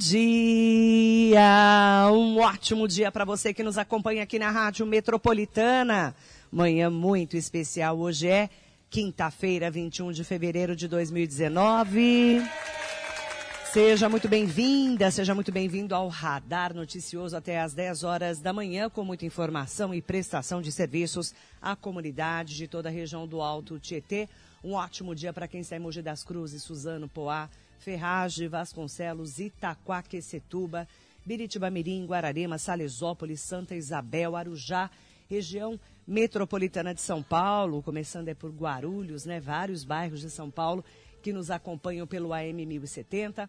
dia! Um ótimo dia para você que nos acompanha aqui na Rádio Metropolitana. Manhã muito especial. Hoje é quinta-feira, 21 de fevereiro de 2019. Seja muito bem-vinda, seja muito bem-vindo ao Radar Noticioso até às 10 horas da manhã, com muita informação e prestação de serviços à comunidade de toda a região do Alto Tietê. Um ótimo dia para quem está em Mogi das Cruzes, Suzano, Poá, Ferraz, Vasconcelos, Itaquaquecetuba, Biritibamirim, Guararema, Salesópolis, Santa Isabel, Arujá, região metropolitana de São Paulo, começando por Guarulhos, vários bairros de São Paulo que nos acompanham pelo AM 1070,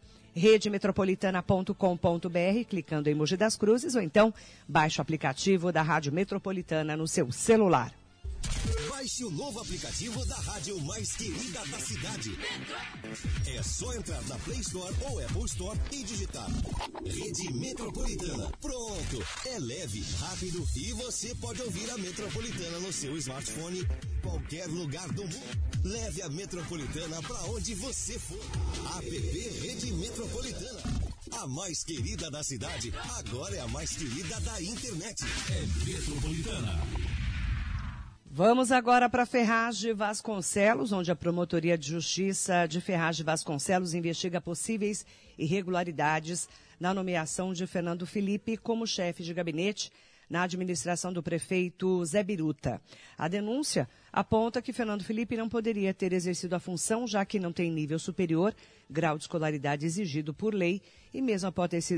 redemetropolitana.com.br, clicando em Mogi das Cruzes, ou então baixe o aplicativo da Rádio Metropolitana no seu celular. Baixe o novo aplicativo da rádio mais querida da cidade. É só entrar na Play Store ou Apple Store e digitar Rede Metropolitana. Pronto! É leve, rápido e você pode ouvir a Metropolitana no seu smartphone em qualquer lugar do mundo. Leve a Metropolitana para onde você for. App Rede Metropolitana. A mais querida da cidade, agora é a mais querida da internet. É Metropolitana. Vamos agora para Ferraz de Vasconcelos, onde a Promotoria de Justiça de Ferraz de Vasconcelos investiga possíveis irregularidades na nomeação de Fernando Felipe como chefe de gabinete na administração do prefeito Zé Biruta. A denúncia aponta que Fernando Felipe não poderia ter exercido a função, já que não tem nível superior, grau de escolaridade exigido por lei, e mesmo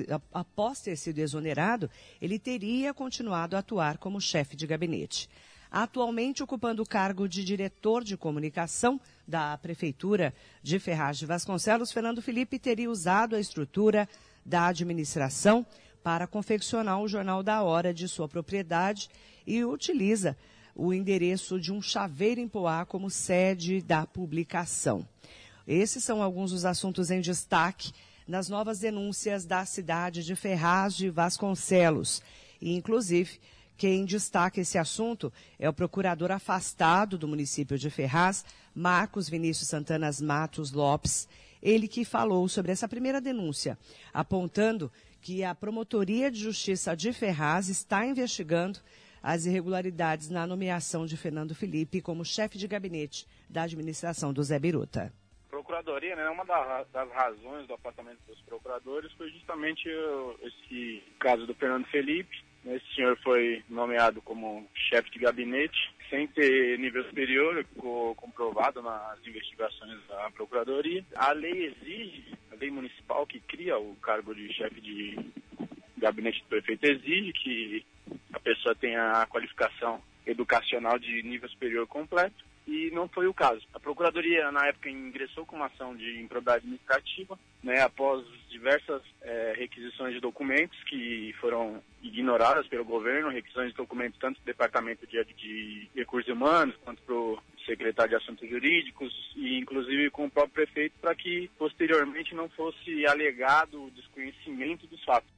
após ter sido exonerado, ele teria continuado a atuar como chefe de gabinete. Atualmente ocupando o cargo de diretor de comunicação da Prefeitura de Ferraz de Vasconcelos, Fernando Felipe teria usado a estrutura da administração para confeccionar o Jornal da Hora de sua propriedade e utiliza o endereço de um chaveiro em Poá como sede da publicação. Esses são alguns dos assuntos em destaque nas novas denúncias da cidade de Ferraz de Vasconcelos. E, inclusive, quem destaca esse assunto é o procurador afastado do município de Ferraz, Marcos Vinícius Santana Matos Lopes. Ele que falou sobre essa primeira denúncia, apontando que a Promotoria de Justiça de Ferraz está investigando as irregularidades na nomeação de Fernando Felipe como chefe de gabinete da administração do Zé Biruta. Procuradoria, uma das razões do afastamento dos procuradores foi justamente esse caso do Fernando Felipe. Esse senhor foi nomeado como chefe de gabinete, sem ter nível superior, ficou comprovado nas investigações da Procuradoria. A lei municipal que cria o cargo de chefe de gabinete do prefeito, exige que a pessoa tenha a qualificação educacional de nível superior completo, e não foi o caso. A Procuradoria, na época, ingressou com uma ação de improbidade administrativa, após diversas requisições de documentos que foram ignoradas pelo governo, requisições de documentos tanto do Departamento de Recursos Humanos, quanto para o secretário de Assuntos Jurídicos, e inclusive com o próprio prefeito, para que posteriormente não fosse alegado o desconhecimento dos fatos.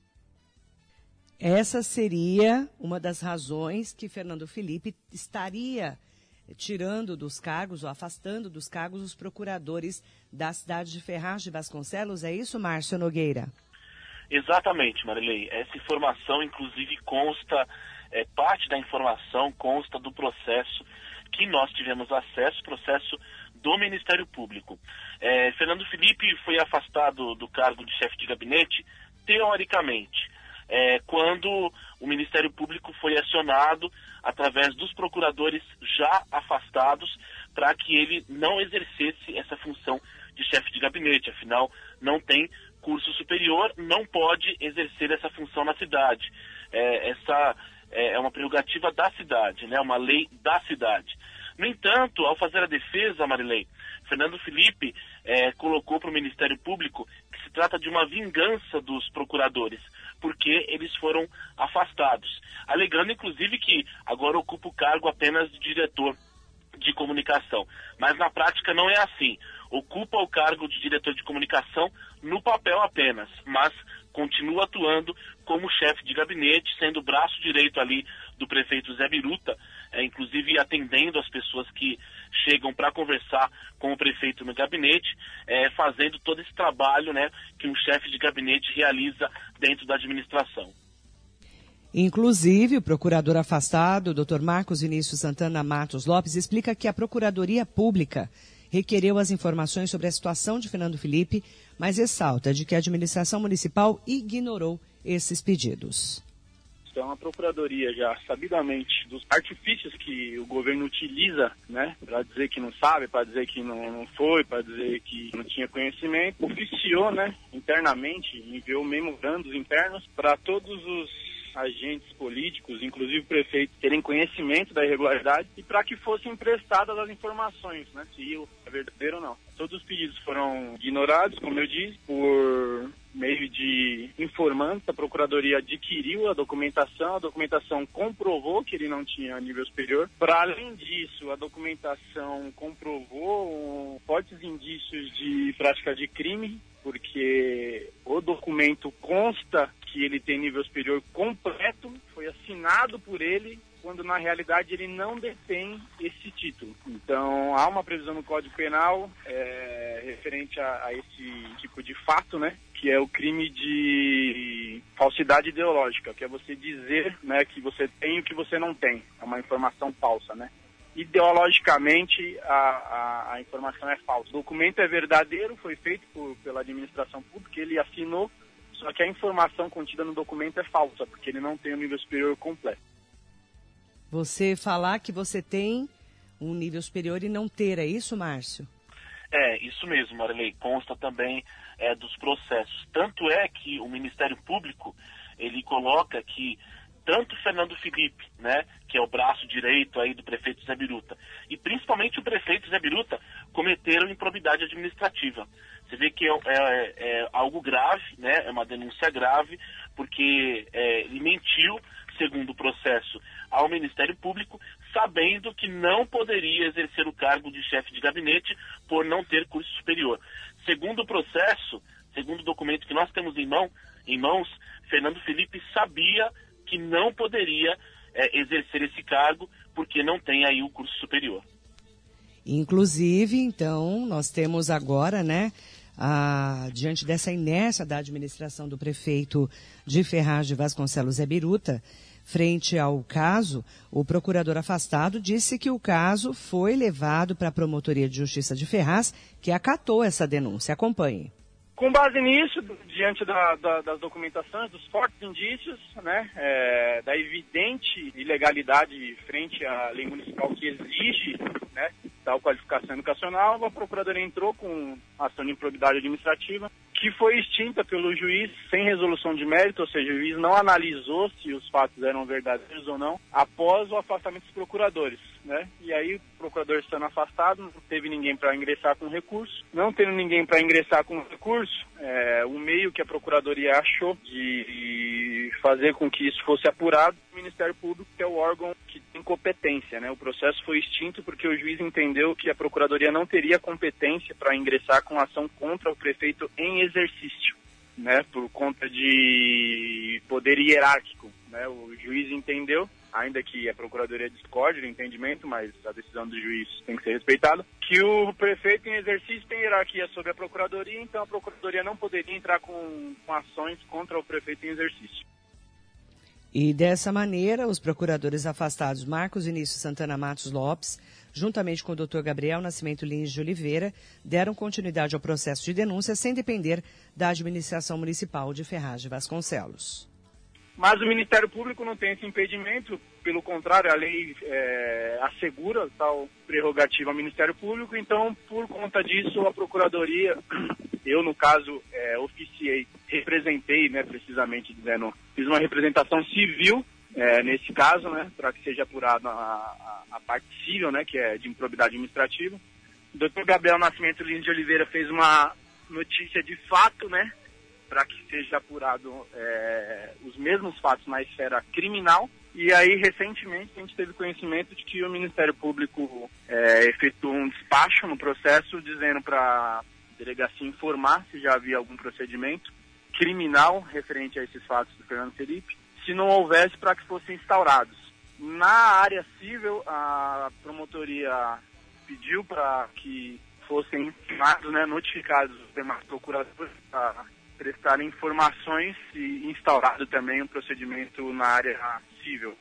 Essa seria uma das razões que Fernando Felipe estaria tirando dos cargos ou afastando dos cargos os procuradores da cidade de Ferraz de Vasconcelos. É isso, Márcio Nogueira? Exatamente, Marilei. Essa informação, inclusive, consta, parte da informação consta do processo que nós tivemos acesso, processo do Ministério Público. Fernando Felipe foi afastado do cargo de chefe de gabinete, teoricamente, quando o Ministério Público foi acionado através dos procuradores já afastados para que ele não exercesse essa função de chefe de gabinete. Afinal, não tem curso superior, não pode exercer essa função na cidade. Essa é uma prerrogativa da cidade, uma lei da cidade. No entanto, ao fazer a defesa, Marilei, Fernando Felipe colocou para o Ministério Público que se trata de uma vingança dos procuradores, porque eles foram afastados, alegando inclusive que agora ocupa o cargo apenas de diretor de comunicação. Mas na prática não é assim. Ocupa o cargo de diretor de comunicação no papel apenas, mas continua atuando como chefe de gabinete, sendo o braço direito ali do prefeito Zé Biruta, inclusive atendendo as pessoas que chegam para conversar com o prefeito no gabinete, fazendo todo esse trabalho, né, que um chefe de gabinete realiza dentro da administração. Inclusive, o procurador afastado, Dr. Marcos Vinícius Santana Matos Lopes, explica que a Procuradoria Pública requereu as informações sobre a situação de Fernando Felipe, mas ressalta de que a administração municipal ignorou esses pedidos. Então, a Procuradoria, já sabidamente dos artifícios que o governo utiliza, né, para dizer que não sabe, para dizer que não foi, para dizer que não tinha conhecimento, oficiou, né, internamente, enviou memorandos internos para todos os agentes políticos, inclusive o prefeito, terem conhecimento da irregularidade e para que fossem prestadas as informações, né, se é verdadeiro ou não. Todos os pedidos foram ignorados, como eu disse, por meio de informantes. A Procuradoria adquiriu a documentação comprovou que ele não tinha nível superior. Para além disso, a documentação comprovou fortes indícios de prática de crime, porque o documento consta que ele tem nível superior completo, foi assinado por ele, quando na realidade ele não detém esse título. Então há uma previsão no Código Penal referente a esse tipo de fato, né, que é o crime de falsidade ideológica, que é você dizer, né, que você tem o que você não tem, é uma informação falsa, né. Ideologicamente a informação é falsa. O documento é verdadeiro, foi feito pela administração pública, ele assinou, só que a informação contida no documento é falsa, porque ele não tem o nível superior completo. Você falar que você tem um nível superior e não ter, é isso, Márcio? Isso mesmo, Marilei, consta também dos processos. Tanto é que o Ministério Público, ele coloca que tanto Fernando Felipe, né, que é o braço direito aí do prefeito Zé Biruta, e principalmente o prefeito Zé Biruta, cometeram improbidade administrativa. Você vê que é algo grave, né, é uma denúncia grave, porque ele mentiu, segundo o processo, ao Ministério Público, sabendo que não poderia exercer o cargo de chefe de gabinete por não ter curso superior. Segundo o processo, segundo o documento que nós temos em mãos, Fernando Felipe sabia que não poderia exercer esse cargo porque não tem aí o curso superior. Inclusive, então, nós temos agora, né, diante dessa inércia da administração do prefeito de Ferraz de Vasconcelos Zé Biruta, frente ao caso, o procurador afastado disse que o caso foi levado para a Promotoria de Justiça de Ferraz, que acatou essa denúncia. Acompanhe. Com base nisso, diante das documentações, dos fortes indícios, né, da evidente ilegalidade frente à lei municipal que exige, né, tal qualificação educacional, a Procuradoria entrou com ação de improbidade administrativa, que foi extinta pelo juiz sem resolução de mérito, ou seja, o juiz não analisou se os fatos eram verdadeiros ou não, após o afastamento dos procuradores, né? E aí, o procurador estando afastado, não teve ninguém para ingressar com recurso. Não tendo ninguém para ingressar com recurso, o meio que a Procuradoria achou de fazer com que isso fosse apurado, o Ministério Público, que é o órgão que tem competência, né? O processo foi extinto porque o juiz entendeu que a Procuradoria não teria competência para ingressar com ação contra o prefeito em exercício, né? Por conta de poder hierárquico, né? O juiz entendeu, ainda que a Procuradoria discorde do entendimento, mas a decisão do juiz tem que ser respeitada, que o prefeito em exercício tem hierarquia sobre a Procuradoria, então a Procuradoria não poderia entrar com ações contra o prefeito em exercício. E dessa maneira, os procuradores afastados Marcos Vinícius Santana Matos Lopes, juntamente com o Dr. Gabriel Nascimento Lins de Oliveira, deram continuidade ao processo de denúncia sem depender da administração municipal de Ferraz de Vasconcelos. Mas o Ministério Público não tem esse impedimento, pelo contrário, a lei assegura tal prerrogativa ao Ministério Público, então, por conta disso, a Procuradoria, eu, no caso, representei, né, precisamente dizendo, fiz uma representação civil, nesse caso, né, para que seja apurada a parte civil, né, que é de improbidade administrativa. O Dr. Gabriel Nascimento Lins de Oliveira fez uma notícia de fato, né, para que seja apurado os mesmos fatos na esfera criminal. E aí, recentemente, a gente teve conhecimento de que o Ministério Público efetuou um despacho no processo, dizendo para a delegacia informar se já havia algum procedimento criminal referente a esses fatos do Fernando Felipe, se não houvesse, para que fossem instaurados. Na área civil, a promotoria pediu para que fossem intimados, né, notificados os demais procuradores para prestarem informações e instaurado também um procedimento na área civil,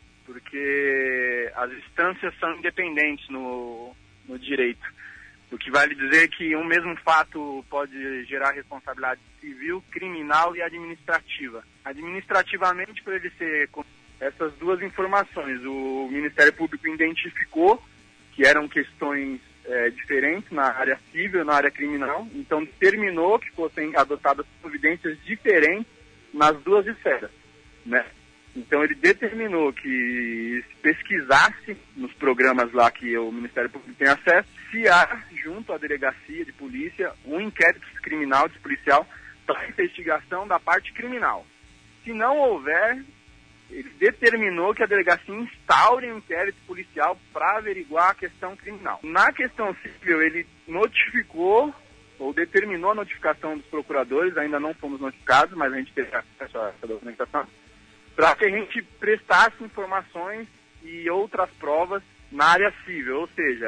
porque as instâncias são independentes no direito, o que vale dizer que um mesmo fato pode gerar responsabilidade civil, criminal e administrativa. Administrativamente, por ele ser essas duas informações, o Ministério Público identificou que eram questões diferentes na área civil e na área criminal, então determinou que fossem adotadas providências diferentes nas duas esferas, né? Então ele determinou que se pesquisasse nos programas lá que o Ministério Público tem acesso, se há, junto à delegacia de polícia, um inquérito criminal policial para investigação da parte criminal. Se não houver, ele determinou que a delegacia instaure um inquérito policial para averiguar a questão criminal. Na questão civil, ele notificou ou determinou a notificação dos procuradores, ainda não fomos notificados, mas a gente teve acesso a essa documentação, para que a gente prestasse informações e outras provas na área civil, ou seja,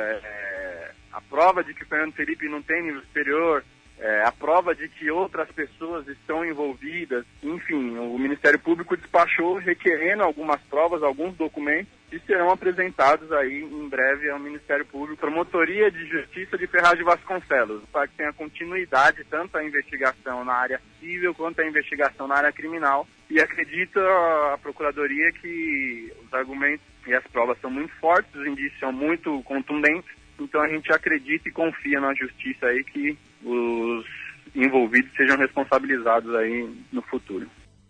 a prova de que o Fernando Felipe não tem nível superior, a prova de que outras pessoas estão envolvidas, enfim, o Ministério Público despachou requerendo algumas provas, alguns documentos que serão apresentados aí em breve ao Ministério Público, Promotoria de Justiça de Ferraz de Vasconcelos, para que tenha continuidade tanto a investigação na área civil quanto a investigação na área criminal. E acredita a Procuradoria que os argumentos e as provas são muito fortes, os indícios são muito contundentes, então a gente acredita e confia na Justiça aí que os envolvidos sejam responsabilizados aí no futuro.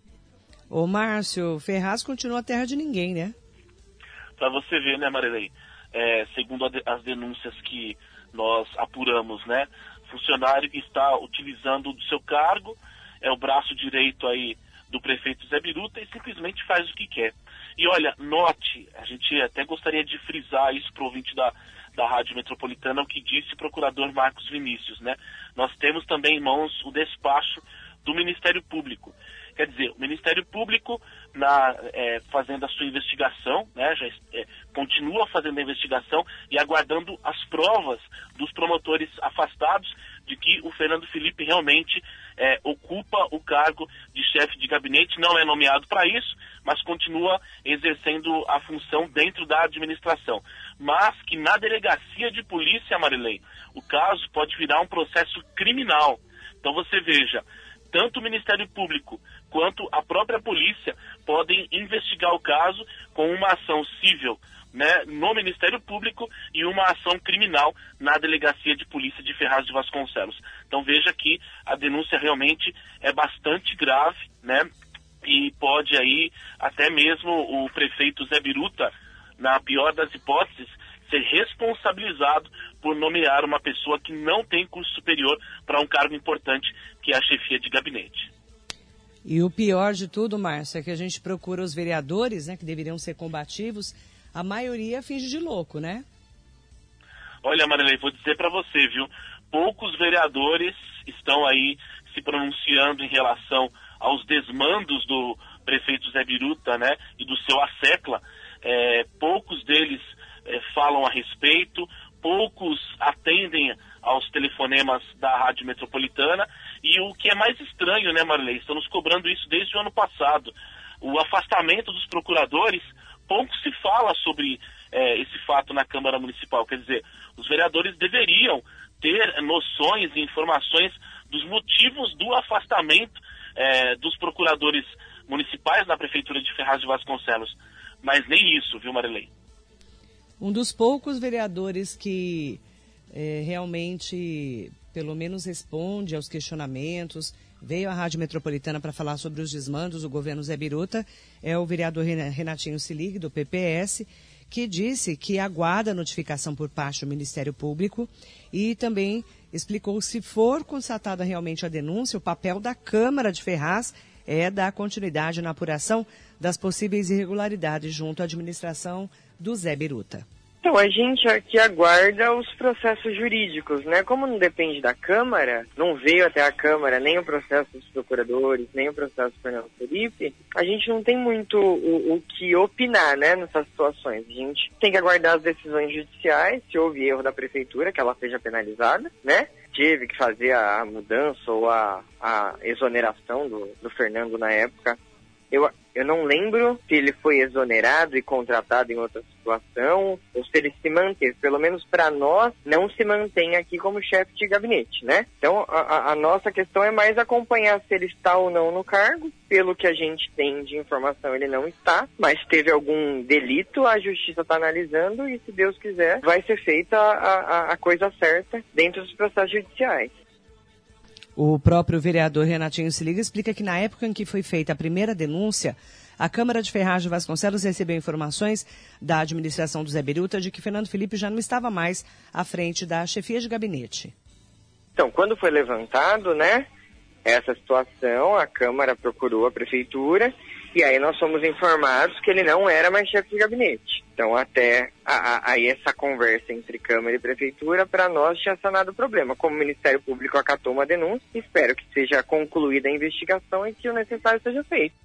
Ô Márcio, Ferraz continua a terra de ninguém, né? Para você ver, né, Marilei, segundo as denúncias que nós apuramos, né, funcionário que está utilizando do seu cargo, é o braço direito aí do prefeito Zé Biruta e simplesmente faz o que quer. E olha, note, a gente até gostaria de frisar isso para o ouvinte da Rádio Metropolitana, o que disse o procurador Marcos Vinícius, né? Nós temos também em mãos o despacho do Ministério Público. Quer dizer, o Ministério Público, fazendo a sua investigação, né, continua fazendo a investigação e aguardando as provas dos promotores afastados de que o Fernando Felipe realmente ocupa o cargo de chefe de gabinete, não é nomeado para isso, mas continua exercendo a função dentro da administração. Mas que na delegacia de polícia, Marilei, o caso pode virar um processo criminal. Então você veja, tanto o Ministério Público quanto a própria polícia podem investigar o caso com uma ação civil, né, no Ministério Público e uma ação criminal na Delegacia de Polícia de Ferraz de Vasconcelos. Então veja que a denúncia realmente é bastante grave, né, e pode aí até mesmo o prefeito Zé Biruta, na pior das hipóteses, ser responsabilizado por nomear uma pessoa que não tem curso superior para um cargo importante, que é a chefia de gabinete. E o pior de tudo, Márcio, é que a gente procura os vereadores, né, que deveriam ser combativos, a maioria finge de louco, né? Olha, Marilei, vou dizer para você, viu? Poucos vereadores estão aí se pronunciando em relação aos desmandos do prefeito Zé Biruta, né, e do seu ASECLA. Poucos deles falam a respeito, poucos atendem aos telefonemas da Rádio Metropolitana, e o que é mais estranho, né, Marilei, estão nos cobrando isso desde o ano passado. O afastamento dos procuradores, pouco se fala sobre esse fato na Câmara Municipal. Quer dizer, os vereadores deveriam ter noções e informações dos motivos do afastamento dos procuradores municipais na Prefeitura de Ferraz de Vasconcelos. Mas nem isso, viu, Marilei? Um dos poucos vereadores que realmente, pelo menos, responde aos questionamentos, veio à Rádio Metropolitana para falar sobre os desmandos do governo Zé Biruta, é o vereador Renatinho Silig, do PPS, que disse que aguarda a notificação por parte do Ministério Público e também explicou que, se for constatada realmente a denúncia, o papel da Câmara de Ferraz é dar continuidade na apuração das possíveis irregularidades junto à administração do Zé Biruta. Então, a gente aqui aguarda os processos jurídicos, né? Como não depende da Câmara, não veio até a Câmara nem o processo dos procuradores, nem o processo do Fernando Felipe, a gente não tem muito o que opinar, né, nessas situações. A gente tem que aguardar as decisões judiciais, se houve erro da Prefeitura, que ela seja penalizada, né? Teve que fazer a mudança ou a exoneração do Fernando na época. Eu não lembro se ele foi exonerado e contratado em outra situação, ou se ele se manteve. Pelo menos para nós, não se mantém aqui como chefe de gabinete, né? Então, a nossa questão é mais acompanhar se ele está ou não no cargo. Pelo que a gente tem de informação, ele não está. Mas teve algum delito, a justiça está analisando e, se Deus quiser, vai ser feita a coisa certa dentro dos processos judiciais. O próprio vereador Renatinho Se Liga explica que na época em que foi feita a primeira denúncia, a Câmara de Ferraz de Vasconcelos recebeu informações da administração do Zé Biruta de que Fernando Felipe já não estava mais à frente da chefia de gabinete. Então, quando foi levantado, né, essa situação, a Câmara procurou a Prefeitura e aí nós fomos informados que ele não era mais chefe de gabinete. Então, até aí essa conversa entre Câmara e Prefeitura, para nós, tinha sanado o problema. Como o Ministério Público acatou uma denúncia, espero que seja concluída a investigação e que o necessário seja feito.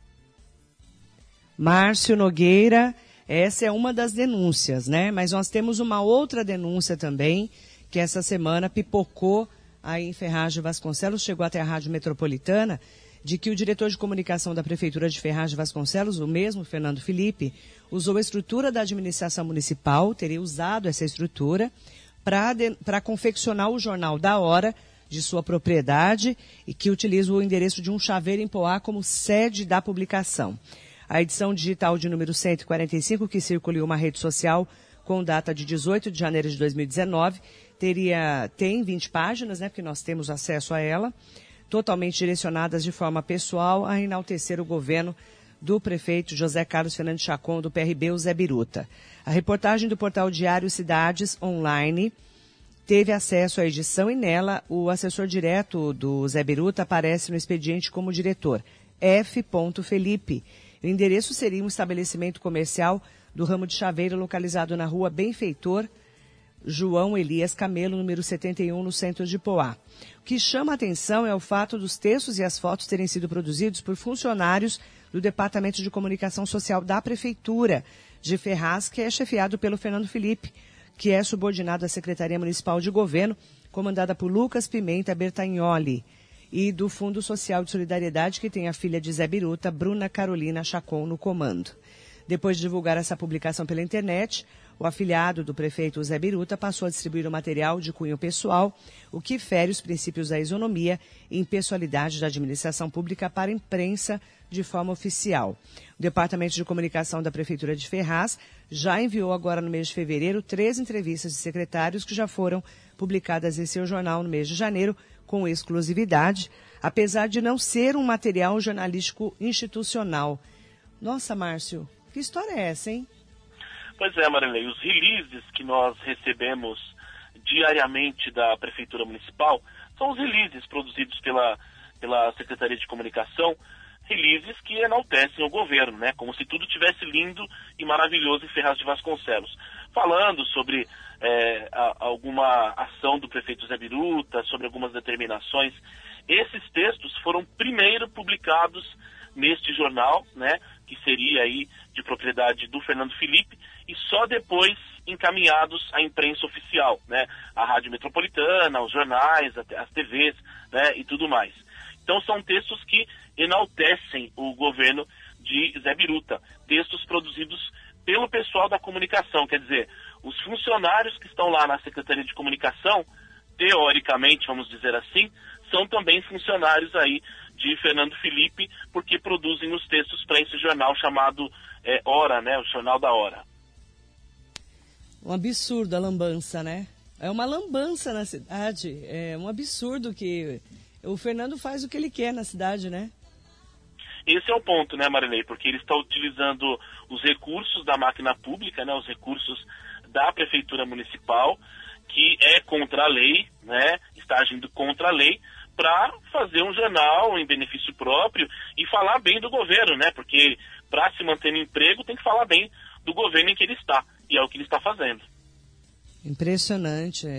Márcio Nogueira, essa é uma das denúncias, né? Mas nós temos uma outra denúncia também, que essa semana pipocou aí em Ferraz de Vasconcelos, chegou até a Rádio Metropolitana, de que o diretor de comunicação da Prefeitura de Ferraz de Vasconcelos, o mesmo Fernando Felipe, usou a estrutura da administração municipal, teria usado essa estrutura para confeccionar o Jornal da Hora de sua propriedade e que utiliza o endereço de um chaveiro em Poá como sede da publicação. A edição digital de número 145, que circula em uma rede social com data de 18 de janeiro de 2019, tem 20 páginas, né, porque nós temos acesso a ela, totalmente direcionadas de forma pessoal a enaltecer o governo do prefeito José Carlos Fernandes Chacon, do PRB, o Zé Biruta. A reportagem do portal Diário Cidades Online teve acesso à edição e nela o assessor direto do Zé Biruta aparece no expediente como diretor, F. Felipe. O endereço seria um estabelecimento comercial do ramo de chaveiro localizado na rua Benfeitor João Elias Camelo, número 71, no centro de Poá. O que chama a atenção é o fato dos textos e as fotos terem sido produzidos por funcionários do Departamento de Comunicação Social da Prefeitura de Ferraz, que é chefiado pelo Fernando Felipe, que é subordinado à Secretaria Municipal de Governo, comandada por Lucas Pimenta Bertagnoli, e do Fundo Social de Solidariedade, que tem a filha de Zé Biruta, Bruna Carolina Chacon, no comando. Depois de divulgar essa publicação pela internet, o afiliado do prefeito Zé Biruta passou a distribuir o material de cunho pessoal, o que fere os princípios da isonomia e impessoalidade da administração pública para a imprensa de forma oficial. O Departamento de Comunicação da Prefeitura de Ferraz já enviou agora no mês de fevereiro 3 entrevistas de secretários que já foram publicadas em seu jornal no mês de janeiro com exclusividade, apesar de não ser um material jornalístico institucional. Nossa, Márcio, que história é essa, hein? Pois é, Marilei, os releases que nós recebemos diariamente da Prefeitura Municipal são os releases produzidos pela Secretaria de Comunicação, releases que enaltecem o governo, né? Como se tudo tivesse lindo e maravilhoso em Ferraz de Vasconcelos. Falando sobre alguma ação do prefeito Zé Biruta, sobre algumas determinações. Esses textos foram primeiro publicados neste jornal, né? Que seria aí de propriedade do Fernando Felipe, e só depois encaminhados à imprensa oficial, né? A Rádio Metropolitana, os jornais, as TVs, né? E tudo mais. Então são textos que enaltecem o governo de Zé Biruta, textos produzidos pelo pessoal da comunicação, quer dizer, os funcionários que estão lá na Secretaria de Comunicação, teoricamente, vamos dizer assim, são também funcionários aí de Fernando Felipe, porque produzem os textos para esse jornal chamado Hora, né? O Jornal da Hora. Um absurdo a lambança, né? É uma lambança na cidade. É um absurdo que o Fernando faz o que ele quer na cidade, né? Esse é o ponto, né, Marilei? Porque ele está utilizando os recursos da máquina pública, né? Os recursos da Prefeitura Municipal, que é contra a lei, né? Está agindo contra a lei, para fazer um jornal em benefício próprio e falar bem do governo, né? Porque para se manter no emprego tem que falar bem do governo em que ele está, e é o que ele está fazendo. Impressionante,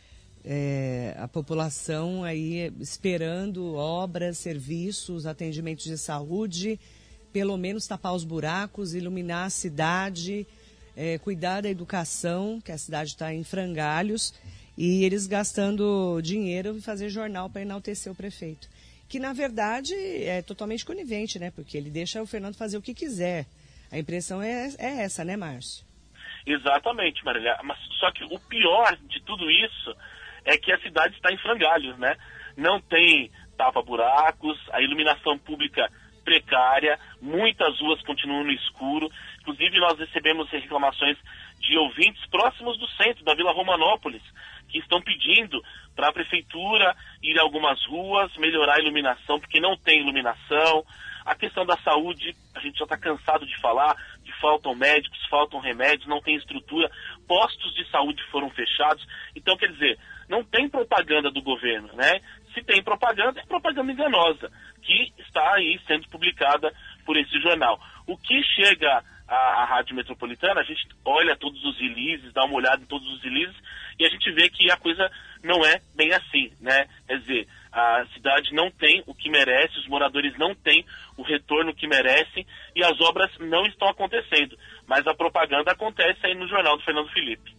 a população aí esperando obras, serviços, atendimentos de saúde, pelo menos tapar os buracos, iluminar a cidade, cuidar da educação, que a cidade está em frangalhos, e eles gastando dinheiro e fazer jornal para enaltecer o prefeito. Que, na verdade, é totalmente conivente, né? Porque ele deixa o Fernando fazer o que quiser. A impressão é essa, né, Márcio? Exatamente, Marília. Mas só que o pior de tudo isso é que a cidade está em frangalhos, né? Não tem tapa-buracos, a iluminação pública precária, muitas ruas continuam no escuro. Inclusive, nós recebemos reclamações de ouvintes próximos do centro, da Vila Romanópolis, que estão pedindo para a prefeitura ir a algumas ruas, melhorar a iluminação, porque não tem iluminação. A questão da saúde, a gente já está cansado de falar, que faltam médicos, faltam remédios, não tem estrutura, postos de saúde foram fechados. Então, quer dizer, não tem propaganda do governo, né? Se tem propaganda, é propaganda enganosa, que está aí sendo publicada por esse jornal. O que chega à Rádio Metropolitana, a gente olha todos os releases, dá uma olhada em todos os releases, e a gente vê que a coisa não é bem assim, né? Quer dizer, a cidade não tem o que merece, os moradores não têm o retorno que merecem, e as obras não estão acontecendo. Mas a propaganda acontece aí no jornal do Fernando Felipe.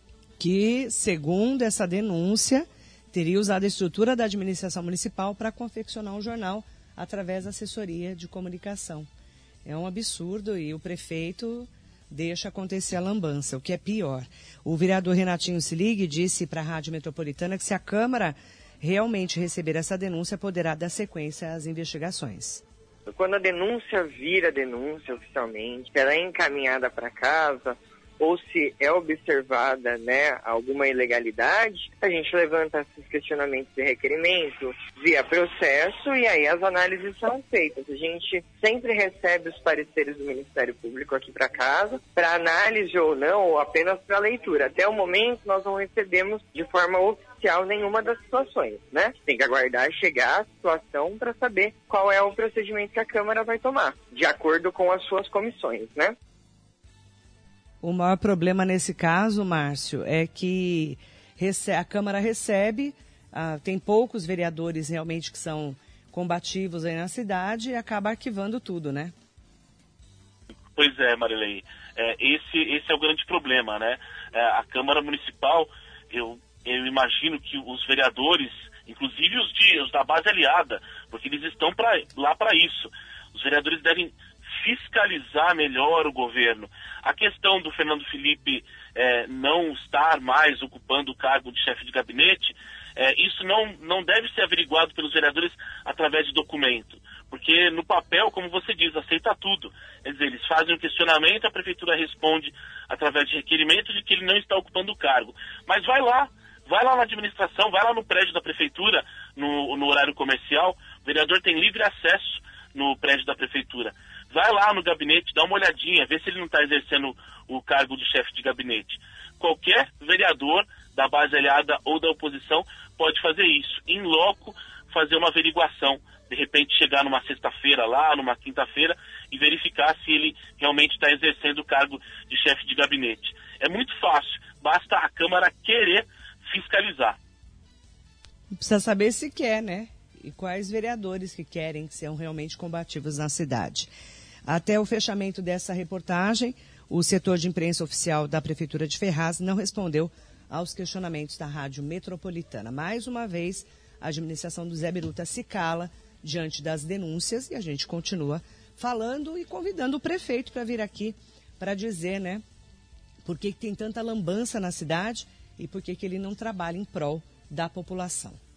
Que, segundo essa denúncia, teria usado a estrutura da administração municipal para confeccionar um jornal através da assessoria de comunicação. É um absurdo e o prefeito deixa acontecer a lambança, o que é pior. O vereador Renatinho Selig disse para a Rádio Metropolitana que se a Câmara realmente receber essa denúncia, poderá dar sequência às investigações. Quando a denúncia vira denúncia oficialmente, ela é encaminhada para casa, ou se é observada, né, alguma ilegalidade, a gente levanta esses questionamentos de requerimento via processo e aí as análises são feitas. A gente sempre recebe os pareceres do Ministério Público aqui para casa, para análise ou não, ou apenas para leitura. Até o momento nós não recebemos de forma oficial nenhuma das situações, né? Tem que aguardar chegar a situação para saber qual é o procedimento que a Câmara vai tomar, de acordo com as suas comissões, né? O maior problema nesse caso, Márcio, é que a Câmara recebe, tem poucos vereadores realmente que são combativos aí na cidade e acaba arquivando tudo, né? Pois é, Marilei. Esse é o grande problema, né? A Câmara Municipal, eu imagino que os vereadores, inclusive os da base aliada, porque eles estão lá para isso, os vereadores devem fiscalizar melhor o governo. A questão do Fernando Felipe não estar mais ocupando o cargo de chefe de gabinete, isso não deve ser averiguado pelos vereadores através de documento, porque no papel, como você diz, aceita tudo. Quer dizer, eles fazem um questionamento, a prefeitura responde através de requerimento de que ele não está ocupando o cargo. Mas vai lá na administração, vai lá no prédio da prefeitura, no horário comercial, o vereador tem livre acesso no prédio da prefeitura. Vai lá no gabinete, dá uma olhadinha, vê se ele não está exercendo o cargo de chefe de gabinete. Qualquer vereador da base aliada ou da oposição pode fazer isso. Em loco, fazer uma averiguação. De repente chegar numa sexta-feira lá, numa quinta-feira, e verificar se ele realmente está exercendo o cargo de chefe de gabinete. É muito fácil, basta a Câmara querer fiscalizar. Precisa saber se quer, né? E quais vereadores que querem que sejam realmente combativos na cidade. Até o fechamento dessa reportagem, o setor de imprensa oficial da Prefeitura de Ferraz não respondeu aos questionamentos da Rádio Metropolitana. Mais uma vez, a administração do Zé Biruta se cala diante das denúncias e a gente continua falando e convidando o prefeito para vir aqui para dizer, né, por que tem tanta lambança na cidade e por que ele não trabalha em prol da população.